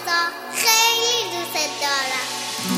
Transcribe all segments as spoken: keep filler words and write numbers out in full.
رضا خیلی دوست دارم.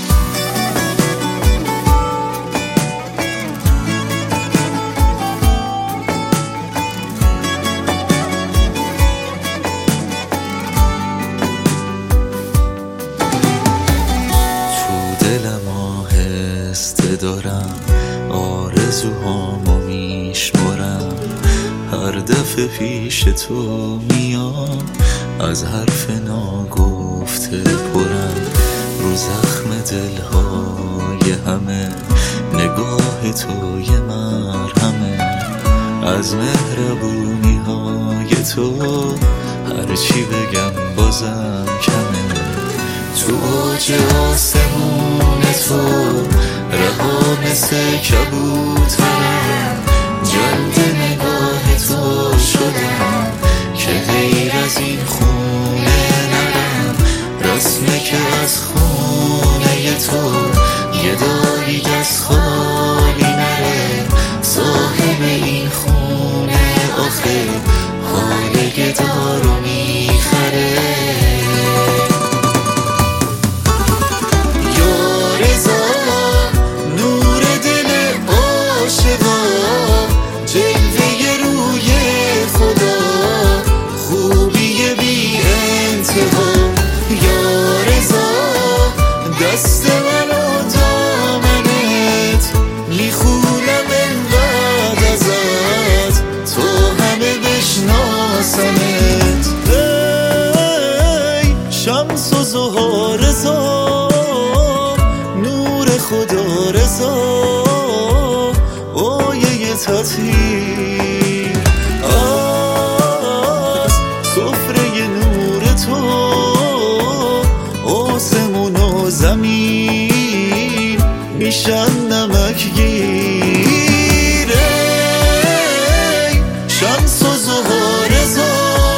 تو دلم آهسته دارم آرزوهامو میشمرم، هر دفعه پیش تو میام از حرف ناگفته پرم، رو زخم دلهای همه نگاه تو یه مرهمه، از مهربونی های تو هرچی بگم بازم کمه، تو اوج آسمون تو رها مثل کبوترم، جلد نگاه تو شدم که غیر از این خونه نرم، رسمه که از خونه تو یه دایی از خالی نره، صاحب این خونه آخه حال گدارو میخره. دست من و دامنت میخونم انقدر ازت تو همه بشناسمت، ای شمس و ضحا رضا نور خدا رضا آیه تطهیر از سفره نور تو، آسمون و زمین میشن نمکگیر، ای شمس و ضحا رضا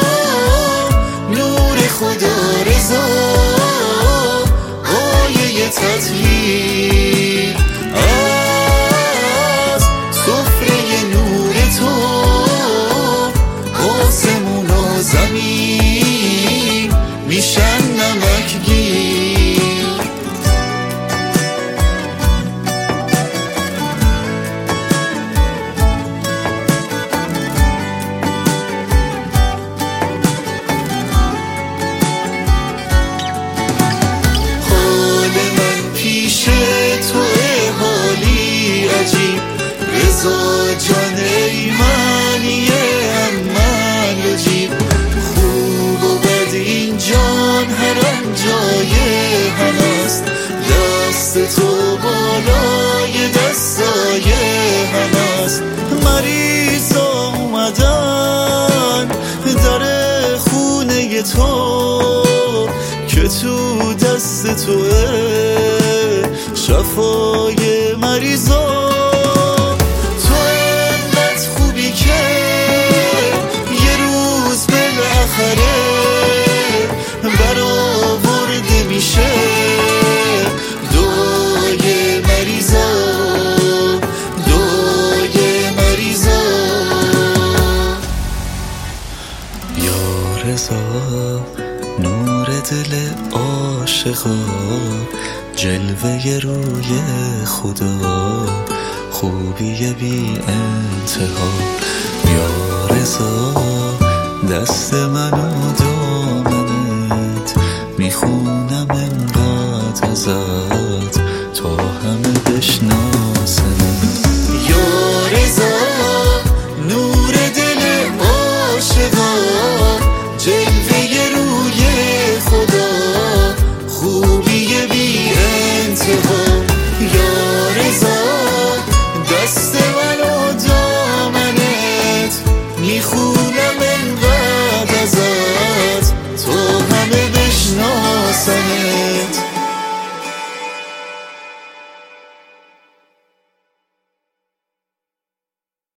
نور خدا رضا آیه تطهیر از سفره نور تو، آسمون و زمین میشن نمکگیر. رضا جان ای معنی عمل و جیب، خوب و بد این جان هر آن جای همست، دست تو بالای دستای همست، مریضا اومدن در خونه تو که تو دست توه شفای مریضا، برآورده میشه دعای مریضا دعای مریضا. یا رضا نور دل عاشقا، جلوه روی خدا، خوبی بی انتها، یا رضا دست من